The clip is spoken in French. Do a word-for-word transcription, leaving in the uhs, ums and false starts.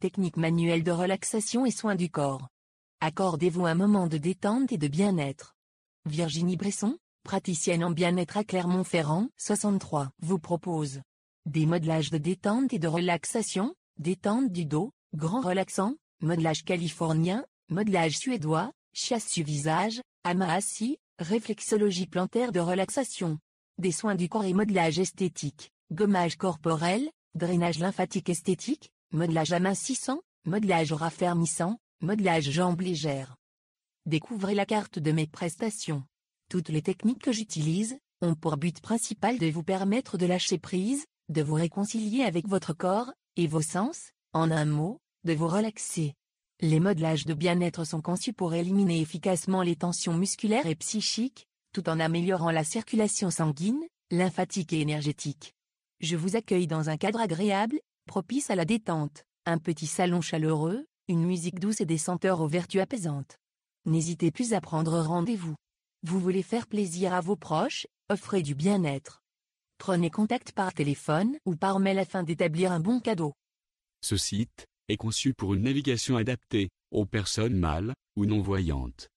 techniques manuelles de relaxation et soins du corps. Accordez-vous un moment de détente et de bien-être. Virginie Bresson, praticienne en bien-être à Clermont-Ferrand, soixante-trois, vous propose des modelages de détente et de relaxation, détente du dos, grand relaxant, modelage californien, modelage suédois, shiatsu visage, ama assis, réflexologie plantaire de relaxation. Des soins du corps et modelage esthétique, gommage corporel, drainage lymphatique esthétique, modelage amincissant, modelage raffermissant, modelage jambes légères. Découvrez la carte de mes prestations. Toutes les techniques que j'utilise ont pour but principal de vous permettre de lâcher prise, de vous réconcilier avec votre corps et vos sens, en un mot, de vous relaxer. Les modelages de bien-être sont conçus pour éliminer efficacement les tensions musculaires et psychiques, tout en améliorant la circulation sanguine, lymphatique et énergétique. Je vous accueille dans un cadre agréable, propice à la détente, un petit salon chaleureux, une musique douce et des senteurs aux vertus apaisantes. N'hésitez plus à prendre rendez-vous. Vous voulez faire plaisir à vos proches, offrez du bien-être. Prenez contact par téléphone ou par mail afin d'établir un bon cadeau. Ce site est conçu pour une navigation adaptée aux personnes mâles ou non-voyantes.